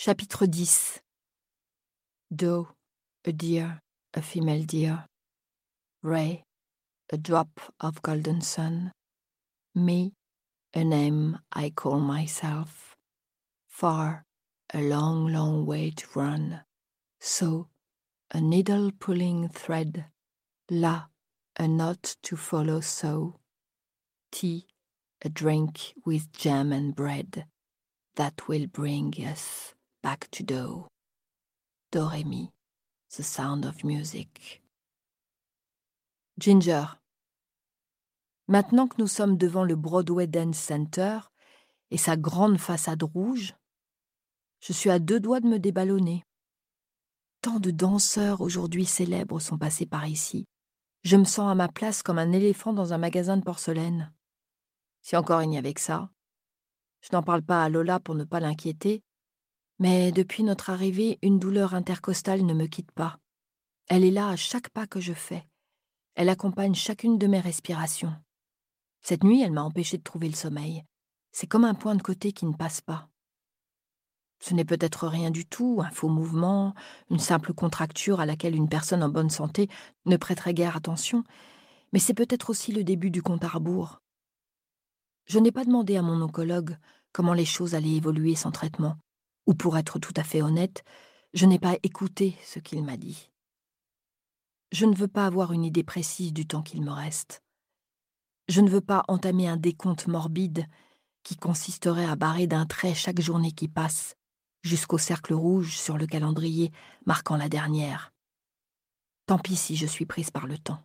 Chapitre 10. Doe, a deer, a female deer. Ray, a drop of golden sun. Me, a name I call myself. Far, a long, long way to run. So, a needle pulling thread. La, a knot to follow so. Tea, a drink with jam and bread. That will bring us back to Doe. Do, re, mi, the sound of music. Ginger. Maintenant que nous sommes devant le Broadway Dance Center et sa grande façade rouge, je suis à deux doigts de me déballonner. Tant de danseurs aujourd'hui célèbres sont passés par ici. Je me sens à ma place comme un éléphant dans un magasin de porcelaine. Si encore il n'y avait que ça. Je n'en parle pas à Lola pour ne pas l'inquiéter, mais depuis notre arrivée, une douleur intercostale ne me quitte pas. Elle est là à chaque pas que je fais. Elle accompagne chacune de mes respirations. Cette nuit, elle m'a empêché de trouver le sommeil. C'est comme un point de côté qui ne passe pas. Ce n'est peut-être rien du tout, un faux mouvement, une simple contracture à laquelle une personne en bonne santé ne prêterait guère attention, mais c'est peut-être aussi le début du compte à rebours. Je n'ai pas demandé à mon oncologue comment les choses allaient évoluer sans traitement, ou pour être tout à fait honnête, je n'ai pas écouté ce qu'il m'a dit. Je ne veux pas avoir une idée précise du temps qu'il me reste. Je ne veux pas entamer un décompte morbide qui consisterait à barrer d'un trait chaque journée qui passe, jusqu'au cercle rouge sur le calendrier marquant la dernière. Tant pis si je suis prise par le temps.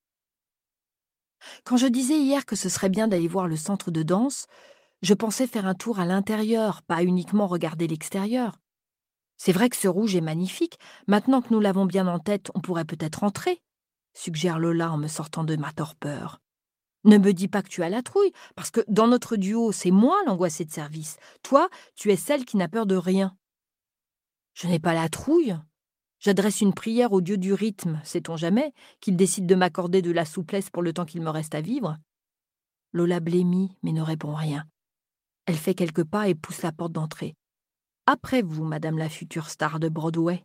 Quand je disais hier que ce serait bien d'aller voir le centre de danse, je pensais faire un tour à l'intérieur, pas uniquement regarder l'extérieur. C'est vrai que ce rouge est magnifique. Maintenant que nous l'avons bien en tête, on pourrait peut-être entrer, suggère Lola en me sortant de ma torpeur. Ne me dis pas que tu as la trouille, parce que dans notre duo, c'est moi l'angoissée de service. Toi, tu es celle qui n'a peur de rien. Je n'ai pas la trouille. J'adresse une prière au dieu du rythme, sait-on jamais, qu'il décide de m'accorder de la souplesse pour le temps qu'il me reste à vivre. Lola blêmit, mais ne répond rien. Elle fait quelques pas et pousse la porte d'entrée. Après vous, madame la future star de Broadway.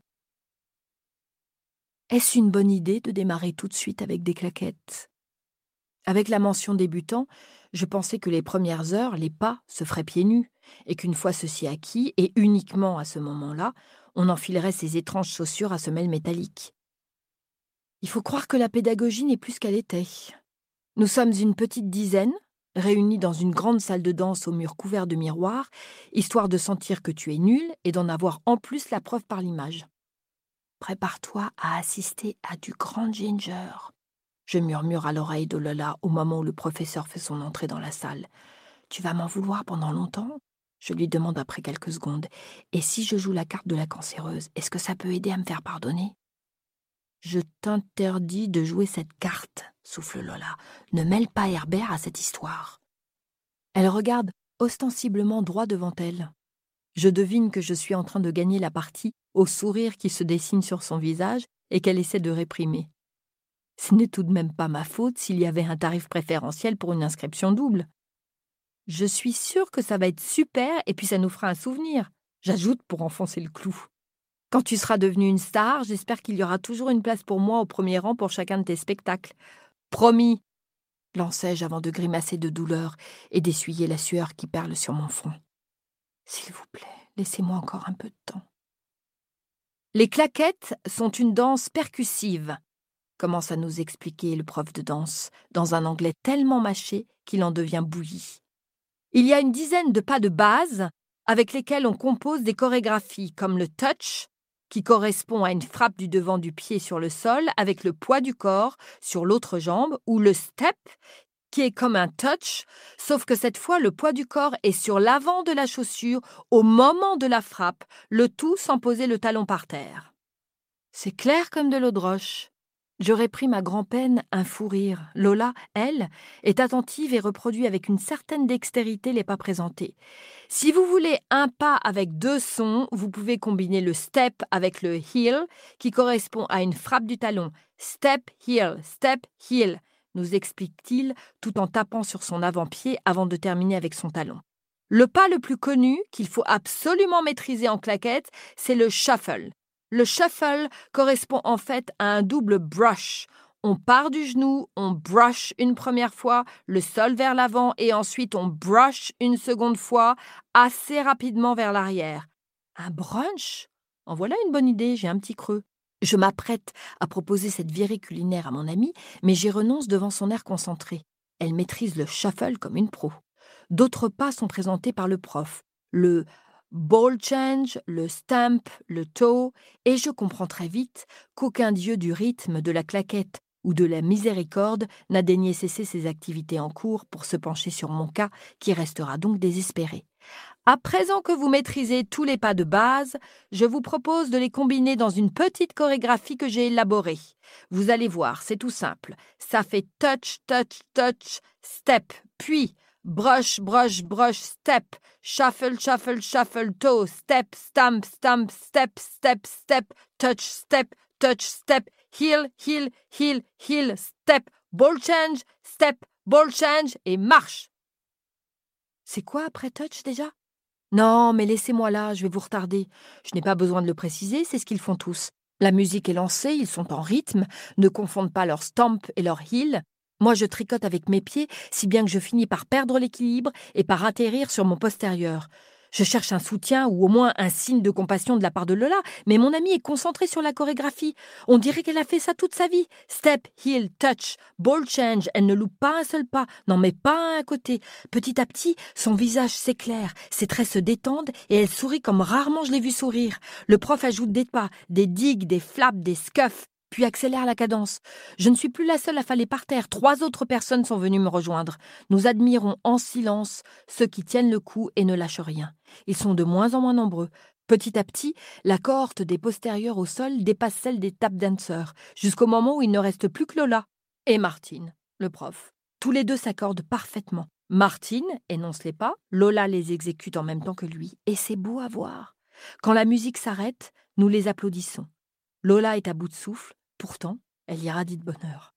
Est-ce une bonne idée de démarrer tout de suite avec des claquettes ? Avec la mention débutant, je pensais que les premières heures, les pas se feraient pieds nus, et qu'une fois ceci acquis, et uniquement à ce moment-là, on enfilerait ces étranges chaussures à semelles métalliques. Il faut croire que la pédagogie n'est plus ce qu'elle était. Nous sommes une petite dizaine, réunis dans une grande salle de danse aux murs couverts de miroirs, histoire de sentir que tu es nul et d'en avoir en plus la preuve par l'image. Prépare-toi à assister à du grand Ginger. Je murmure à l'oreille de Lola au moment où le professeur fait son entrée dans la salle. « Tu vas m'en vouloir pendant longtemps ?» Je lui demande après quelques secondes. « Et si je joue la carte de la cancéreuse, est-ce que ça peut aider à me faire pardonner ?» « Je t'interdis de jouer cette carte, » souffle Lola. « Ne mêle pas Herbert à cette histoire. » Elle regarde ostensiblement droit devant elle. Je devine que je suis en train de gagner la partie au sourire qui se dessine sur son visage et qu'elle essaie de réprimer. Ce n'est tout de même pas ma faute s'il y avait un tarif préférentiel pour une inscription double. Je suis sûre que ça va être super et puis ça nous fera un souvenir, j'ajoute pour enfoncer le clou. Quand tu seras devenue une star, j'espère qu'il y aura toujours une place pour moi au premier rang pour chacun de tes spectacles. Promis, lançai-je avant de grimacer de douleur et d'essuyer la sueur qui perle sur mon front. S'il vous plaît, laissez-moi encore un peu de temps. Les claquettes sont une danse percussive, commence à nous expliquer le prof de danse, dans un anglais tellement mâché qu'il en devient bouilli. Il y a une dizaine de pas de base avec lesquels on compose des chorégraphies, comme le touch, qui correspond à une frappe du devant du pied sur le sol avec le poids du corps sur l'autre jambe, ou le step, qui est comme un touch, sauf que cette fois, le poids du corps est sur l'avant de la chaussure au moment de la frappe, le tout sans poser le talon par terre. C'est clair comme de l'eau de roche. J'aurais pris ma grand-peine un fou rire. Lola, elle, est attentive et reproduit avec une certaine dextérité les pas présentés. Si vous voulez un pas avec deux sons, vous pouvez combiner le step avec le heel, qui correspond à une frappe du talon. Step, heel, nous explique-t-il, tout en tapant sur son avant-pied avant de terminer avec son talon. Le pas le plus connu, qu'il faut absolument maîtriser en claquette, c'est le shuffle. Le shuffle correspond en fait à un double brush. On part du genou, on brush une première fois, le sol vers l'avant et ensuite on brush une seconde fois, assez rapidement vers l'arrière. Un brunch? En voilà une bonne idée, j'ai un petit creux. Je m'apprête à proposer cette virée culinaire à mon amie, mais j'y renonce devant son air concentré. Elle maîtrise le shuffle comme une pro. D'autres pas sont présentés par le prof. Le ball change, le stamp, le toe, et je comprends très vite qu'aucun dieu du rythme, de la claquette ou de la miséricorde n'a daigné cesser ses activités en cours pour se pencher sur mon cas, qui restera donc désespéré. À présent que vous maîtrisez tous les pas de base, je vous propose de les combiner dans une petite chorégraphie que j'ai élaborée. Vous allez voir, c'est tout simple. Ça fait touch, touch, touch, step, puis brush, brush, brush, step, shuffle, shuffle, shuffle, toe, step, stamp, stamp, step, step, step, touch, step, heel, heel, heel, heel, step, ball change et marche. C'est quoi après touch déjà? Non, mais laissez-moi là, je vais vous retarder. Je n'ai pas besoin de le préciser, c'est ce qu'ils font tous. La musique est lancée, ils sont en rythme, ne confondent pas leur stamp et leur heel. Moi, je tricote avec mes pieds, si bien que je finis par perdre l'équilibre et par atterrir sur mon postérieur. Je cherche un soutien ou au moins un signe de compassion de la part de Lola, mais mon amie est concentrée sur la chorégraphie. On dirait qu'elle a fait ça toute sa vie. Step, heel, touch, ball change, elle ne loupe pas un seul pas, n'en met pas un à côté. Petit à petit, son visage s'éclaire, ses traits se détendent et elle sourit comme rarement je l'ai vue sourire. Le prof ajoute des pas, des digues, des flaps, des scuffs, puis accélère la cadence. Je ne suis plus la seule à faller par terre. 3 autres personnes sont venues me rejoindre. Nous admirons en silence ceux qui tiennent le coup et ne lâchent rien. Ils sont de moins en moins nombreux. Petit à petit, la cohorte des postérieurs au sol dépasse celle des tap dancers, jusqu'au moment où il ne reste plus que Lola et Martine, le prof. Tous les deux s'accordent parfaitement. Martine énonce les pas, Lola les exécute en même temps que lui, et c'est beau à voir. Quand la musique s'arrête, nous les applaudissons. Lola est à bout de souffle, pourtant, elle irradie de bonheur.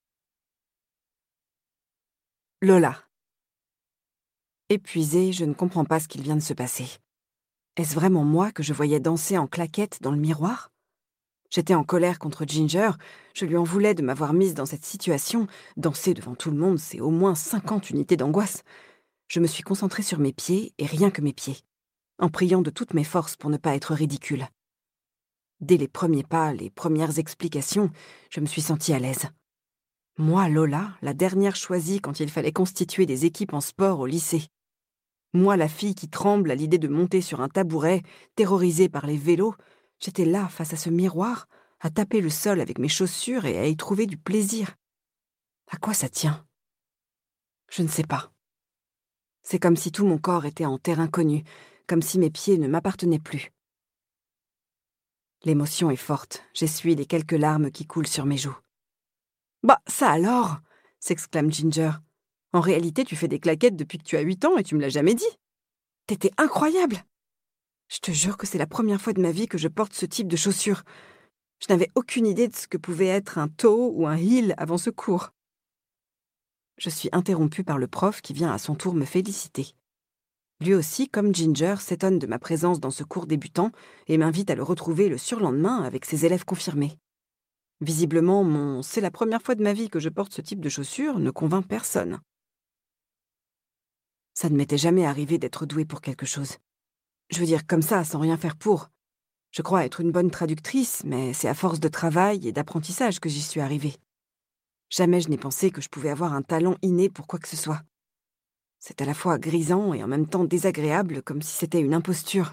Lola. Épuisée, je ne comprends pas ce qu'il vient de se passer. Est-ce vraiment moi que je voyais danser en claquette dans le miroir? J'étais en colère contre Ginger, je lui en voulais de m'avoir mise dans cette situation. Danser devant tout le monde, c'est au moins 50 unités d'angoisse. Je me suis concentrée sur mes pieds, et rien que mes pieds, en priant de toutes mes forces pour ne pas être ridicule. Dès les premiers pas, les premières explications, je me suis sentie à l'aise. Moi, Lola, la dernière choisie quand il fallait constituer des équipes en sport au lycée. Moi, la fille qui tremble à l'idée de monter sur un tabouret, terrorisée par les vélos, j'étais là, face à ce miroir, à taper le sol avec mes chaussures et à y trouver du plaisir. À quoi ça tient? Je ne sais pas. C'est comme si tout mon corps était en terre inconnue, comme si mes pieds ne m'appartenaient plus. L'émotion est forte, j'essuie les quelques larmes qui coulent sur mes joues. « Bah, ça alors !» s'exclame Ginger. « En réalité, tu fais des claquettes depuis que tu as 8 ans et tu me l'as jamais dit. T'étais incroyable! Je te jure que c'est la première fois de ma vie que je porte ce type de chaussures. Je n'avais aucune idée de ce que pouvait être un toe ou un heel avant ce cours. » Je suis interrompue par le prof qui vient à son tour me féliciter. Lui aussi, comme Ginger, s'étonne de ma présence dans ce cours débutant et m'invite à le retrouver le surlendemain avec ses élèves confirmés. Visiblement, mon « c'est la première fois de ma vie que je porte ce type de chaussures » ne convainc personne. Ça ne m'était jamais arrivé d'être douée pour quelque chose. Je veux dire comme ça, sans rien faire pour. Je crois être une bonne traductrice, mais c'est à force de travail et d'apprentissage que j'y suis arrivée. Jamais je n'ai pensé que je pouvais avoir un talent inné pour quoi que ce soit. C'est à la fois grisant et en même temps désagréable, comme si c'était une imposture.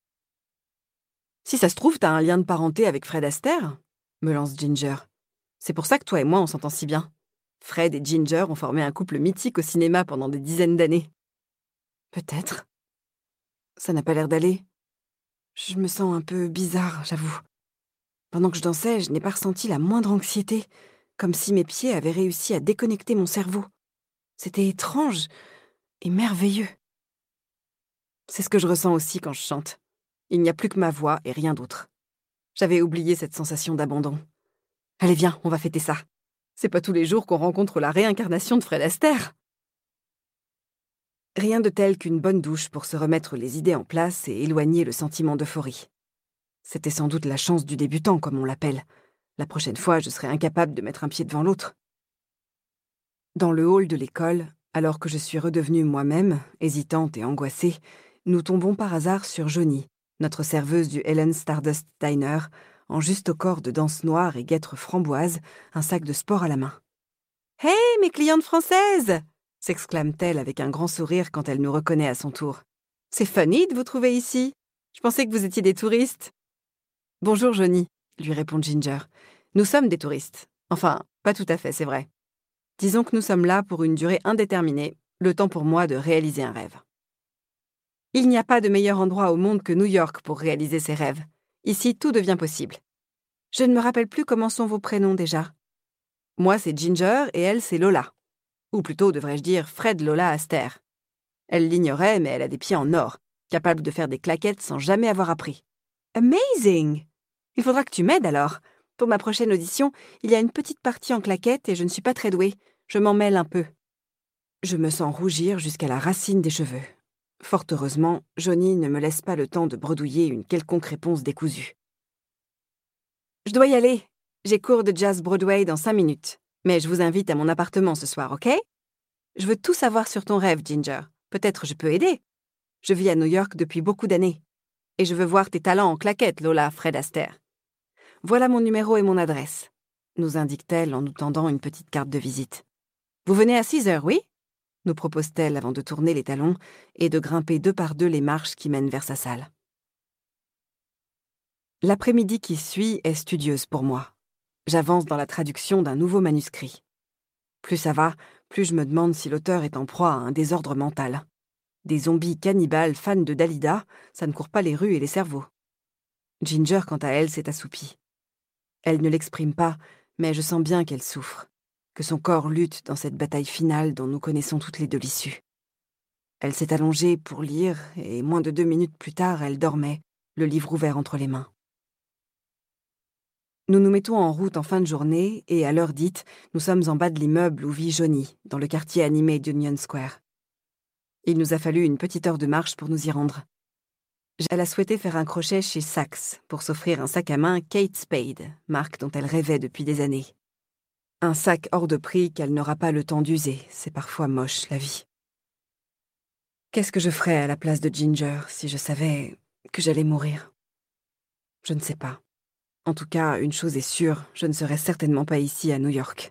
« Si ça se trouve, t'as un lien de parenté avec Fred Astaire ?» me lance Ginger. « C'est pour ça que toi et moi, on s'entend si bien. Fred et Ginger ont formé un couple mythique au cinéma pendant des dizaines d'années. » Peut-être. Ça n'a pas l'air d'aller. Je me sens un peu bizarre, j'avoue. Pendant que je dansais, je n'ai pas ressenti la moindre anxiété, comme si mes pieds avaient réussi à déconnecter mon cerveau. C'était étrange et merveilleux. C'est ce que je ressens aussi quand je chante. Il n'y a plus que ma voix et rien d'autre. J'avais oublié cette sensation d'abandon. Allez, viens, on va fêter ça. C'est pas tous les jours qu'on rencontre la réincarnation de Fred Astaire. Rien de tel qu'une bonne douche pour se remettre les idées en place et éloigner le sentiment d'euphorie. C'était sans doute la chance du débutant, comme on l'appelle. La prochaine fois, je serais incapable de mettre un pied devant l'autre. Dans le hall de l'école, alors que je suis redevenue moi-même, hésitante et angoissée, nous tombons par hasard sur Johnny, notre serveuse du Helen Stardust Diner, en juste au corps de danse noire et guêtre framboise, un sac de sport à la main. « Hey, mes clientes françaises !» s'exclame-t-elle avec un grand sourire quand elle nous reconnaît à son tour. « C'est funny de vous trouver ici. Je pensais que vous étiez des touristes. »« Bonjour, Johnny, » lui répond Ginger. « Nous sommes des touristes. Enfin, pas tout à fait, c'est vrai. Disons que nous sommes là pour une durée indéterminée, le temps pour moi de réaliser un rêve. Il n'y a pas de meilleur endroit au monde que New York pour réaliser ses rêves. Ici, tout devient possible. Je ne me rappelle plus comment sont vos prénoms déjà. Moi, c'est Ginger et elle, c'est Lola. Ou plutôt, devrais-je dire, Fred Lola Astaire. Elle l'ignorait, mais elle a des pieds en or, capable de faire des claquettes sans jamais avoir appris. Amazing! Il faudra que tu m'aides alors. Pour ma prochaine audition, il y a une petite partie en claquettes et je ne suis pas très douée. Je m'en mêle un peu. Je me sens rougir jusqu'à la racine des cheveux. Fort heureusement, Johnny ne me laisse pas le temps de bredouiller une quelconque réponse décousue. Je dois y aller. J'ai cours de jazz Broadway dans 5 minutes. Mais je vous invite à mon appartement ce soir, ok? Je veux tout savoir sur ton rêve, Ginger. Peut-être je peux aider. Je vis à New York depuis beaucoup d'années. Et je veux voir tes talents en claquettes, Lola, Fred Astaire. Voilà mon numéro et mon adresse, nous indique-t-elle en nous tendant une petite carte de visite. Vous venez à 6 heures, oui? Nous propose-t-elle avant de tourner les talons et de grimper 2 par 2 les marches qui mènent vers sa salle. L'après-midi qui suit est studieuse pour moi. J'avance dans la traduction d'un nouveau manuscrit. Plus ça va, plus je me demande si l'auteur est en proie à un désordre mental. Des zombies cannibales fans de Dalida, ça ne court pas les rues et les cerveaux. Ginger, quant à elle, s'est assoupie. Elle ne l'exprime pas, mais je sens bien qu'elle souffre, que son corps lutte dans cette bataille finale dont nous connaissons toutes les deux l'issue. Elle s'est allongée pour lire, et moins de 2 minutes plus tard, elle dormait, le livre ouvert entre les mains. Nous nous mettons en route en fin de journée, et à l'heure dite, nous sommes en bas de l'immeuble où vit Johnny, dans le quartier animé d'Union Square. Il nous a fallu une petite heure de marche pour nous y rendre. Elle a souhaité faire un crochet chez Saks pour s'offrir un sac à main Kate Spade, marque dont elle rêvait depuis des années. Un sac hors de prix qu'elle n'aura pas le temps d'user, c'est parfois moche, la vie. Qu'est-ce que je ferais à la place de Ginger si je savais que j'allais mourir? Je ne sais pas. En tout cas, une chose est sûre, je ne serais certainement pas ici à New York.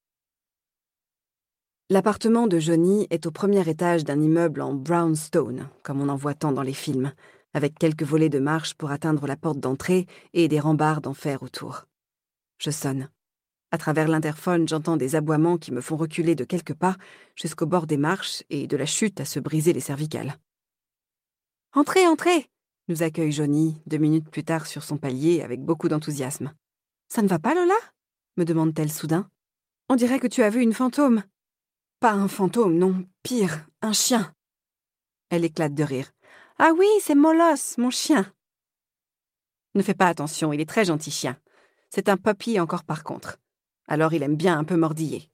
L'appartement de Johnny est au premier étage d'un immeuble en brownstone, comme on en voit tant dans les films, avec quelques volets de marche pour atteindre la porte d'entrée et des rambardes en fer autour. Je sonne. À travers l'interphone, j'entends des aboiements qui me font reculer de quelques pas jusqu'au bord des marches et de la chute à se briser les cervicales. « Entrez, entrez !» nous accueille Johnny, 2 minutes plus tard sur son palier avec beaucoup d'enthousiasme. « Ça ne va pas, Lola ?» me demande-t-elle soudain. « On dirait que tu as vu une fantôme. » « Pas un fantôme, non, pire, un chien. » Elle éclate de rire. « Ah oui, c'est Molos, mon chien. » Ne fais pas attention, il est très gentil chien. C'est un puppy encore par contre. Alors il aime bien un peu mordiller.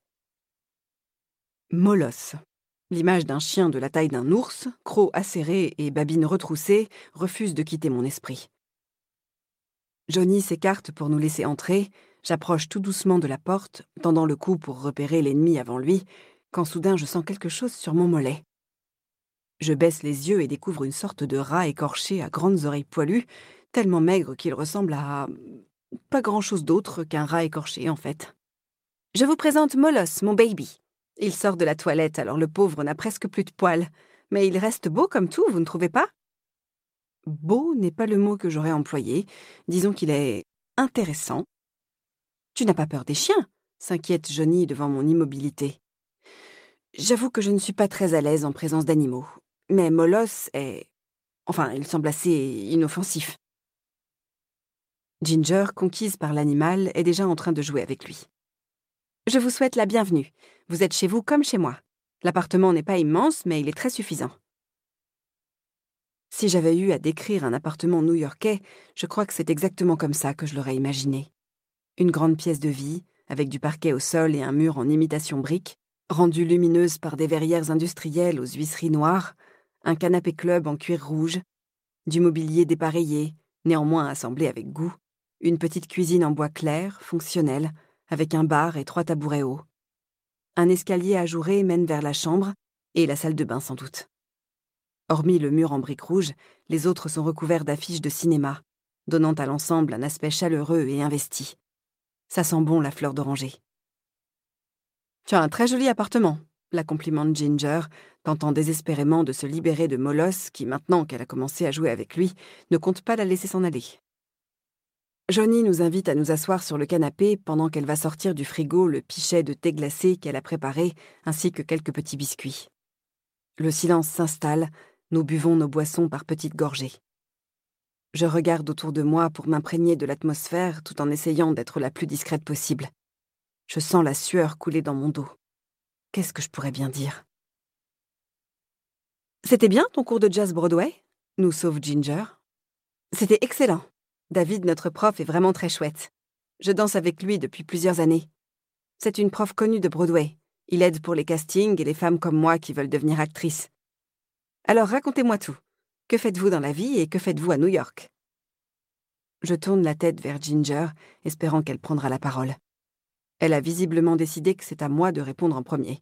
Molos. L'image d'un chien de la taille d'un ours, croc acéré et babine retroussée, refuse de quitter mon esprit. Johnny s'écarte pour nous laisser entrer. J'approche tout doucement de la porte, tendant le cou pour repérer l'ennemi avant lui, quand soudain je sens quelque chose sur mon mollet. Je baisse les yeux et découvre une sorte de rat écorché à grandes oreilles poilues, tellement maigre qu'il ressemble à... pas grand-chose d'autre qu'un rat écorché, en fait. « Je vous présente Molos, mon baby. Il sort de la toilette, alors le pauvre n'a presque plus de poils. Mais il reste beau comme tout, vous ne trouvez pas ?»« Beau n'est pas le mot que j'aurais employé. Disons qu'il est intéressant. »« Tu n'as pas peur des chiens ?» s'inquiète Johnny devant mon immobilité. J'avoue que je ne suis pas très à l'aise en présence d'animaux. Mais Molos est... Enfin, il semble assez inoffensif. Ginger, conquise par l'animal, est déjà en train de jouer avec lui. « Je vous souhaite la bienvenue. Vous êtes chez vous comme chez moi. L'appartement n'est pas immense, mais il est très suffisant. » Si j'avais eu à décrire un appartement new-yorkais, je crois que c'est exactement comme ça que je l'aurais imaginé. Une grande pièce de vie, avec du parquet au sol et un mur en imitation brique, Rendue lumineuse par des verrières industrielles aux huisseries noires, un canapé club en cuir rouge, du mobilier dépareillé, néanmoins assemblé avec goût, une petite cuisine en bois clair, fonctionnelle, avec un bar et 3 tabourets hauts. Un escalier ajouré mène vers la chambre et la salle de bain sans doute. Hormis le mur en briques rouges, les autres sont recouverts d'affiches de cinéma, donnant à l'ensemble un aspect chaleureux et investi. Ça sent bon la fleur d'oranger. « Tu as un très joli appartement », la complimente Ginger, tentant désespérément de se libérer de Molosse qui, maintenant qu'elle a commencé à jouer avec lui, ne compte pas la laisser s'en aller. Johnny nous invite à nous asseoir sur le canapé pendant qu'elle va sortir du frigo le pichet de thé glacé qu'elle a préparé, ainsi que quelques petits biscuits. Le silence s'installe, nous buvons nos boissons par petites gorgées. Je regarde autour de moi pour m'imprégner de l'atmosphère tout en essayant d'être la plus discrète possible. Je sens la sueur couler dans mon dos. Qu'est-ce que je pourrais bien dire ? « C'était bien ton cours de jazz Broadway ?» nous sauve Ginger. « C'était excellent. David, notre prof, est vraiment très chouette. Je danse avec lui depuis plusieurs années. C'est une prof connue de Broadway. Il aide pour les castings et les femmes comme moi qui veulent devenir actrices. Alors racontez-moi tout. Que faites-vous dans la vie et que faites-vous à New York ?» Je tourne la tête vers Ginger, espérant qu'elle prendra la parole. Elle a visiblement décidé que c'est à moi de répondre en premier.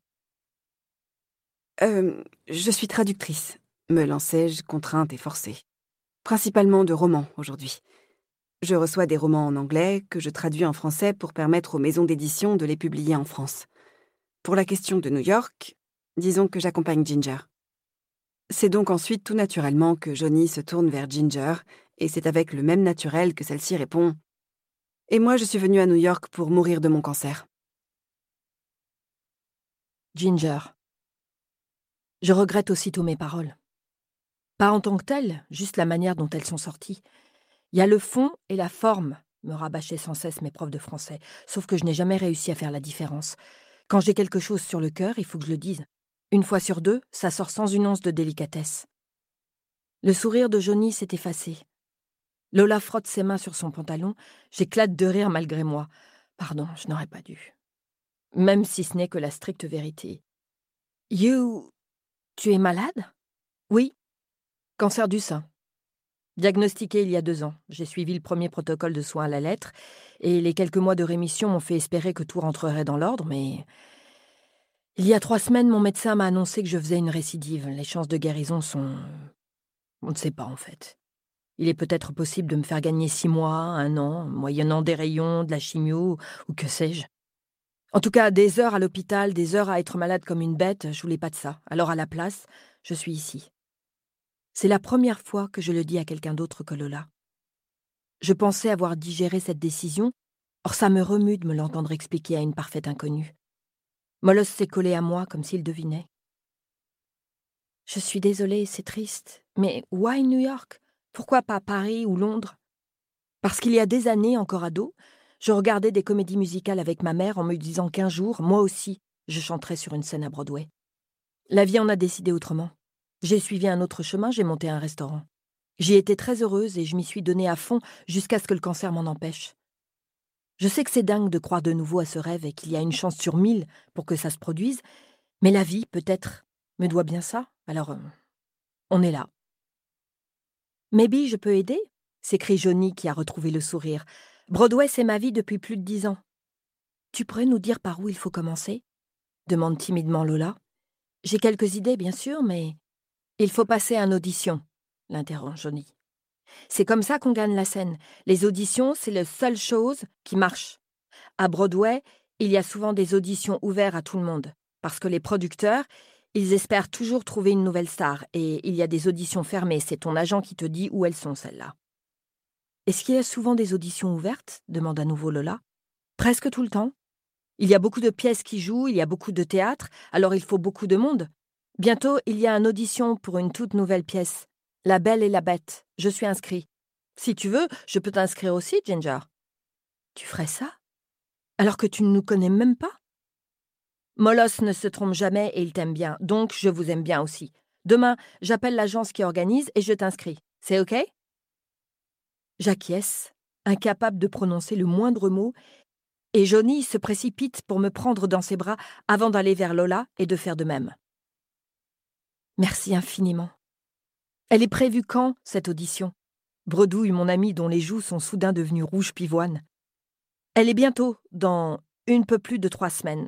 Je suis traductrice, me lançai-je, contrainte et forcée. Principalement de romans, aujourd'hui. Je reçois des romans en anglais que je traduis en français pour permettre aux maisons d'édition de les publier en France. Pour la question de New York, disons que j'accompagne Ginger. C'est donc ensuite tout naturellement que Johnny se tourne vers Ginger, et c'est avec le même naturel que celle-ci répond « Et moi, je suis venue à New York pour mourir de mon cancer. » Ginger. Je regrette aussitôt mes paroles. Pas en tant que telles, juste la manière dont elles sont sorties. Il y a le fond et la forme, me rabâchaient sans cesse mes profs de français, sauf que je n'ai jamais réussi à faire la différence. Quand j'ai quelque chose sur le cœur, il faut que je le dise. Une fois sur deux, ça sort sans une once de délicatesse. Le sourire de Johnny s'est effacé. Lola frotte ses mains sur son pantalon, j'éclate de rire malgré moi. Pardon, je n'aurais pas dû. Même si ce n'est que la stricte vérité. Tu es malade ? Oui. Cancer du sein. Diagnostiqué il y a 2 ans. J'ai suivi le premier protocole de soins à la lettre et les quelques mois de rémission m'ont fait espérer que tout rentrerait dans l'ordre, mais... Il y a 3 semaines, mon médecin m'a annoncé que je faisais une récidive. Les chances de guérison sont... On ne sait pas, en fait. Il est peut-être possible de me faire gagner 6 mois, 1 an, moyennant des rayons, de la chimio, ou que sais-je. En tout cas, des heures à l'hôpital, des heures à être malade comme une bête, je voulais pas de ça. Alors à la place, je suis ici. C'est la première fois que je le dis à quelqu'un d'autre que Lola. Je pensais avoir digéré cette décision, or ça me remue de me l'entendre expliquer à une parfaite inconnue. Molosse s'est collé à moi comme s'il devinait. « Je suis désolée, c'est triste, mais why New York ? Pourquoi pas Paris ou Londres ? Parce qu'il y a des années, encore ado, je regardais des comédies musicales avec ma mère en me disant qu'un jour, moi aussi, je chanterais sur une scène à Broadway. La vie en a décidé autrement. J'ai suivi un autre chemin, j'ai monté un restaurant. J'y étais très heureuse et je m'y suis donnée à fond jusqu'à ce que le cancer m'en empêche. Je sais que c'est dingue de croire de nouveau à ce rêve et qu'il y a une chance sur 1000 pour que ça se produise, mais la vie, peut-être, me doit bien ça, alors on est là. « Maybe je peux aider ?» s'écrie Johnny qui a retrouvé le sourire. « Broadway, c'est ma vie depuis plus de 10 ans. »« Tu pourrais nous dire par où il faut commencer ?» demande timidement Lola. « J'ai quelques idées, bien sûr, mais... » « Il faut passer à une audition », l'interrompt Johnny. « C'est comme ça qu'on gagne la scène. Les auditions, c'est la seule chose qui marche. À Broadway, il y a souvent des auditions ouvertes à tout le monde, parce que les producteurs, ils espèrent toujours trouver une nouvelle star, et il y a des auditions fermées, c'est ton agent qui te dit où elles sont, celles-là. »« Est-ce qu'il y a souvent des auditions ouvertes ?» demande à nouveau Lola. « Presque tout le temps. Il y a beaucoup de pièces qui jouent, il y a beaucoup de théâtre, alors il faut beaucoup de monde. Bientôt, il y a une audition pour une toute nouvelle pièce. La Belle et la Bête. Je suis inscrit. Si tu veux, je peux t'inscrire aussi, Ginger. »« Tu ferais ça ? Alors que tu ne nous connais même pas ? » ?»« Molosse ne se trompe jamais et il t'aime bien, donc je vous aime bien aussi. Demain, j'appelle l'agence qui organise et je t'inscris. C'est OK ?» J'acquiesce, incapable de prononcer le moindre mot, Et Johnny se précipite pour me prendre dans ses bras avant d'aller vers Lola et de faire de même. Merci infiniment. Elle est prévue quand, cette audition ? Bredouille mon ami dont les joues sont soudain devenues rouges pivoine. Elle est bientôt, dans un peu plus de 3 semaines.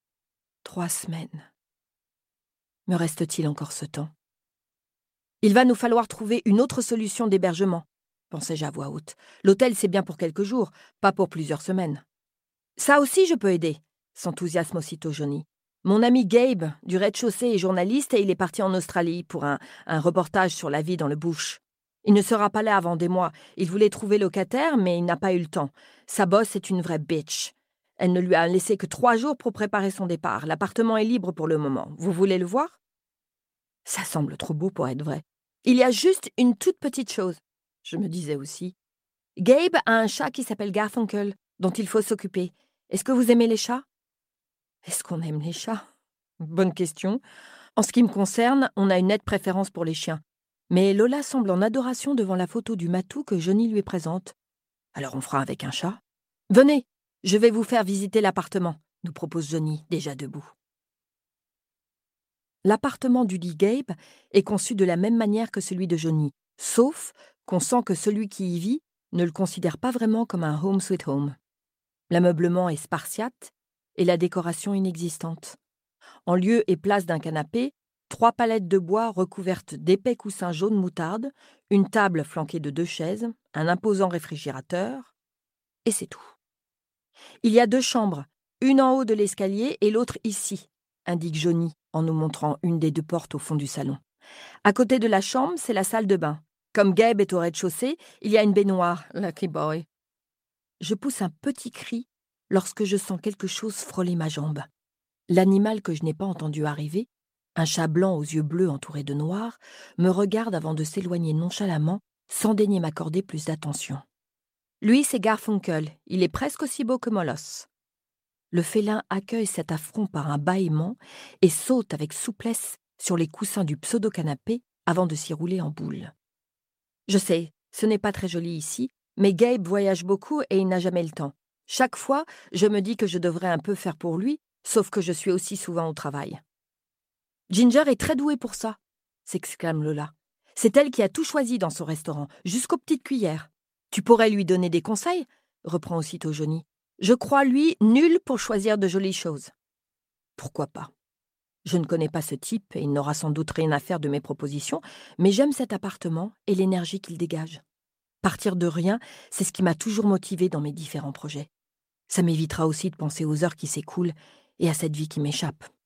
3 semaines. Me reste-t-il encore ce temps ? Il va nous falloir trouver une autre solution d'hébergement, pensais-je à voix haute. L'hôtel, c'est bien pour quelques jours, pas pour plusieurs semaines. Ça aussi, je peux aider, s'enthousiasme aussitôt Johnny. Mon ami Gabe, du rez-de-chaussée, est journaliste et il est parti en Australie pour un reportage sur la vie dans le bush. Il ne sera pas là avant des mois. Il voulait trouver locataire, mais il n'a pas eu le temps. Sa boss est une vraie bitch. Elle ne lui a laissé que 3 jours pour préparer son départ. L'appartement est libre pour le moment. Vous voulez le voir ? Ça semble trop beau pour être vrai. Il y a juste une toute petite chose, je me disais aussi. Gabe a un chat qui s'appelle Garfunkel, dont il faut s'occuper. Est-ce que vous aimez les chats ? Est-ce qu'on aime les chats ? Bonne question. En ce qui me concerne, on a une nette préférence pour les chiens. Mais Lola semble en adoration devant la photo du matou que Johnny lui présente. Alors on fera avec un chat. Venez, je vais vous faire visiter l'appartement, nous propose Johnny, déjà debout. L'appartement du dit Gabe est conçu de la même manière que celui de Johnny, sauf qu'on sent que celui qui y vit ne le considère pas vraiment comme un home sweet home. L'ameublement est spartiate et la décoration inexistante. En lieu et place d'un canapé, 3 palettes de bois recouvertes d'épais coussins jaune moutarde, une table flanquée de 2 chaises, un imposant réfrigérateur, et c'est tout. Il y a 2 chambres, une en haut de l'escalier et l'autre ici, indique Johnny en nous montrant une des 2 portes au fond du salon. À côté de la chambre, c'est la salle de bain. Comme Gabe est au rez-de-chaussée, il y a une baignoire, lucky boy. Je pousse un petit cri lorsque je sens quelque chose frôler ma jambe. L'animal que je n'ai pas entendu arriver, un chat blanc aux yeux bleus entouré de noir, me regarde avant de s'éloigner nonchalamment, sans daigner m'accorder plus d'attention. Lui, c'est Garfunkel, il est presque aussi beau que Molosse. Le félin accueille cet affront par un bâillement et saute avec souplesse sur les coussins du pseudo-canapé avant de s'y rouler en boule. Je sais, ce n'est pas très joli ici, mais Gabe voyage beaucoup et il n'a jamais le temps. Chaque fois, je me dis que je devrais un peu faire pour lui, sauf que je suis aussi souvent au travail. Ginger est très douée pour ça, s'exclame Lola. C'est elle qui a tout choisi dans son restaurant, jusqu'aux petites cuillères. Tu pourrais lui donner des conseils, reprend aussitôt Johnny. Je crois, lui, nul pour choisir de jolies choses. Pourquoi pas ? Je ne connais pas ce type et il n'aura sans doute rien à faire de mes propositions, mais j'aime cet appartement et l'énergie qu'il dégage. Partir de rien, c'est ce qui m'a toujours motivée dans mes différents projets. Ça m'évitera aussi de penser aux heures qui s'écoulent et à cette vie qui m'échappe.